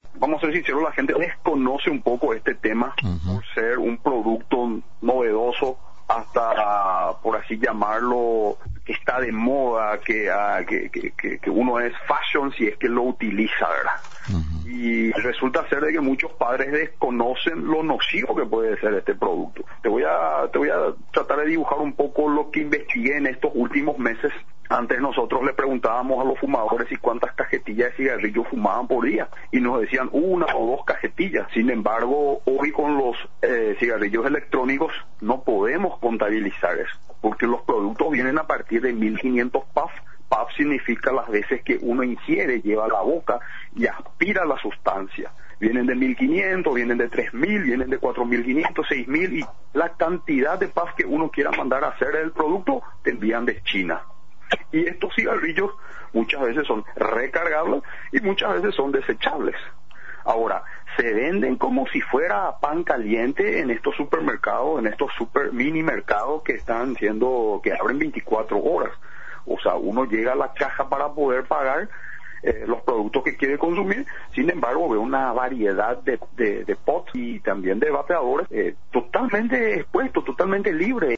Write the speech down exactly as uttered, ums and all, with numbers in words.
vamos a ser sinceros, la gente desconoce un poco este tema uh-huh. por ser un producto novedoso, hasta, por así llamarlo, que está de moda, que, uh, que, que, que uno es fashion si es que lo utiliza, ¿verdad? Uh-huh. Y resulta ser de que muchos padres desconocen lo nocivo que puede ser este producto. Te voy a, te voy a tratar de dibujar un poco lo que investigué en estos últimos meses. Antes nosotros le preguntábamos a los fumadores si cuántas cajetillas de cigarrillos fumaban por día y nos decían una o dos cajetillas. Sin embargo, hoy con los eh, cigarrillos electrónicos no podemos contabilizar eso, porque los productos vienen a partir de mil quinientos puff. Puff significa las veces que uno ingiere, lleva a la boca y aspira la sustancia. Vienen de mil quinientos, vienen de tres mil, vienen de cuatro mil quinientos, seis mil, y la cantidad de puff que uno quiera mandar a hacer el producto te envían de China. Y estos cigarrillos muchas veces son recargables y muchas veces son desechables. Ahora, se venden como si fuera pan caliente en estos supermercados, en estos super mini mercados que están siendo, que abren veinticuatro horas. O sea, uno llega a la caja para poder pagar eh, los productos que quiere consumir. Sin embargo, ve una variedad de, de, de pots y también de vapeadores eh, totalmente expuestos, totalmente libres.